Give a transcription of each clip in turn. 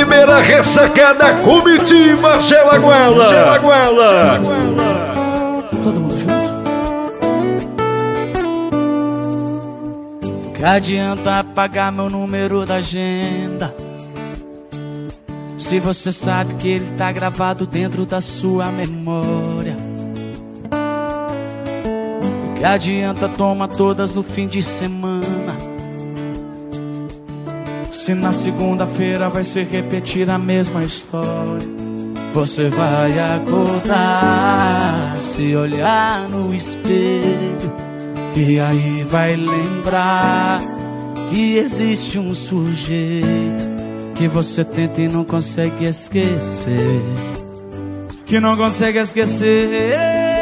primeira ressacada Comitiva Gelaguela. Todo mundo junto? Que adianta apagar meu número da agenda se você sabe que ele tá gravado dentro da sua memória? Que adianta tomar todas no fim de semana se na segunda-feira vai se repetir a mesma história? Você vai acordar, se olhar no espelho e aí vai lembrar que existe um sujeito que você tenta e não consegue esquecer, que não consegue esquecer.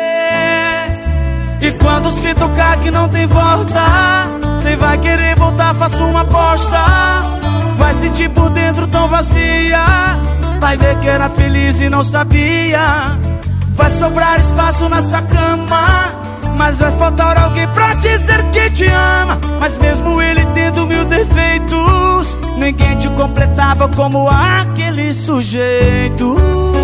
E quando se tocar que não tem volta, cê vai querer voltar, faça uma aposta. Vai sentir por dentro tão vazia, vai ver que era feliz e não sabia. Vai sobrar espaço na sua cama, mas vai faltar alguém pra dizer que te ama. Mas mesmo ele tendo mil defeitos, ninguém te completava como aquele sujeito.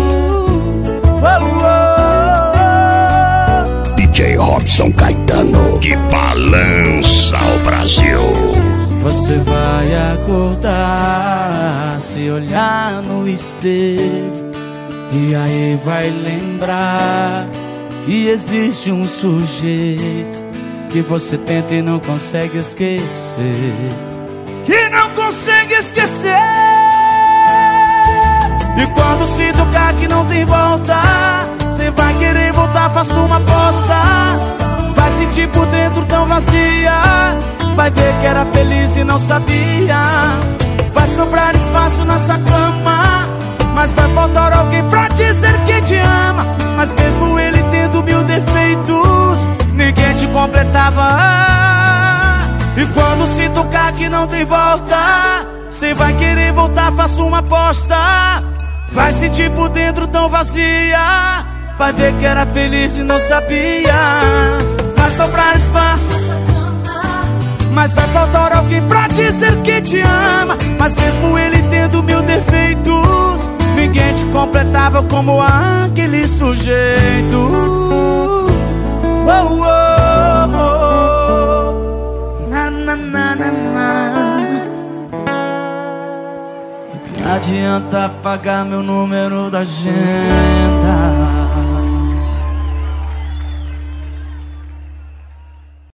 DJ Robson Caetano, que balança o Brasil. Você vai acordar, se olhar no espelho e aí vai lembrar que existe um sujeito que você tenta e não consegue esquecer, que não consegue esquecer. E quando se tocar que não tem volta, cê vai querer voltar, faça uma aposta. Vai sentir por dentro tão vazia, vai ver que era feliz e não sabia. Vai sobrar espaço na sua cama, mas vai faltar alguém pra dizer que te ama. Mas mesmo ele tendo mil defeitos, ninguém te completava. E quando se tocar que não tem volta, cê vai querer voltar, faça uma aposta. Vai sentir por dentro tão vazia, vai ver que era feliz e não sabia. Vai sobrar espaço, mas vai faltar alguém pra dizer que te ama. Mas mesmo ele tendo mil defeitos, ninguém te completava como aquele sujeito. Oh, oh, oh. Na, na, na, na, na. Não adianta apagar meu número da agenda